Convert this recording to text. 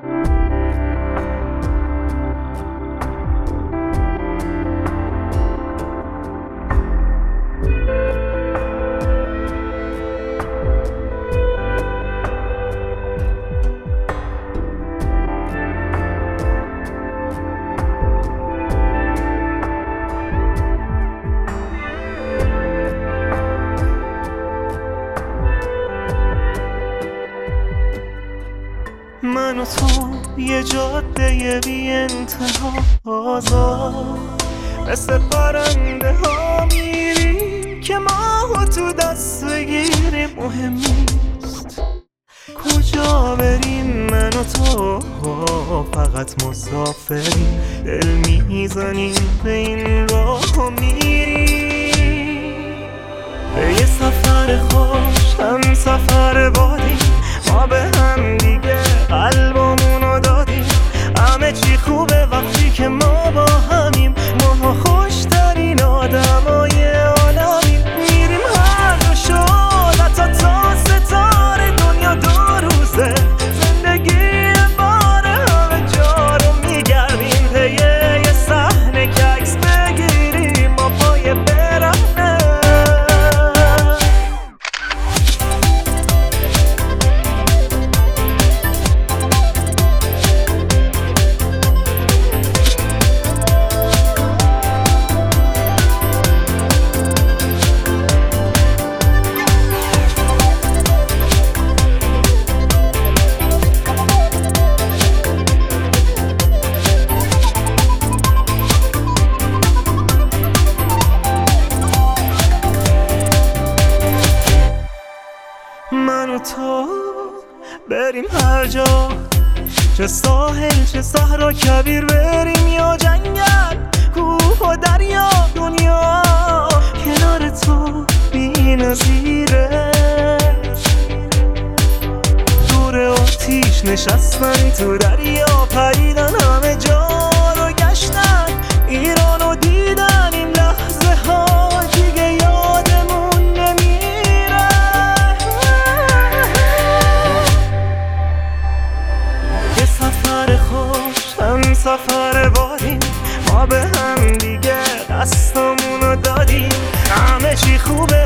من و تو یه جاده بی انتها آزاد، مثل پرنده ها میریم که ماهو تو دست بگیریم. مهم نیست کجا بریم، من و تو فقط مسافریم. دل میزنیم به این راه و میریم به یه سفر خوش، هم سفر بادیم. ما به هم دیگه قلبمونو دادیم. همه چی خوبه وقتی که ما با همیم. ما خوشترین آدمای عالمیم. میریم هر دو شد حتی تا ستاره. دنیا دو روزه، زندگی باره. همه جا رو میگردیم پی یه صحنه که عکس بگیریم. ما پای برهنه. من و تو بریم هر جا، چه ساحل چه صحرا کویر. بریم یا جنگل، کوه و دریا. دنیا کنار تو بی‌نظیره. دور آتیش نشستن تو دریا، پریدن همه جا رو گشتن. ایران رو دیدن، این لحظه ها دیگه یادمون نمیره. یه سفر خوش، هم سفر بادیم. ما به هم دیگه دستمونو دادیم. همه چی خوبه